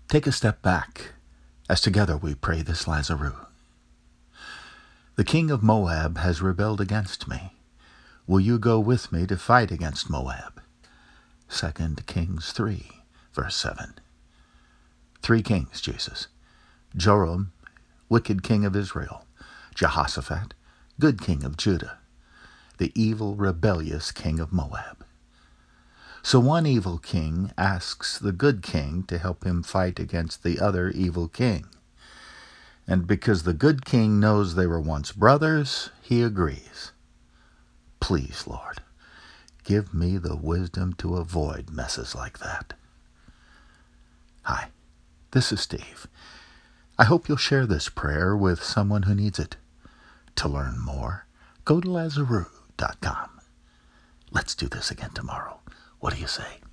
Take a step back as together we pray this Lazarus. The king of Moab has rebelled against me. Will you go with me to fight against Moab? 2 Kings 3, verse 7. 3 kings, Jesus. Joram, wicked king of Israel. Jehoshaphat, good king of Judah. The evil, rebellious king of Moab. So one evil king asks the good king to help him fight against the other evil king. And because the good king knows they were once brothers, he agrees. Please, Lord, give me the wisdom to avoid messes like that. Hi, this is Steve. I hope you'll share this prayer with someone who needs it. To learn more, go to Lazarus.com. Let's do this again tomorrow. What do you say?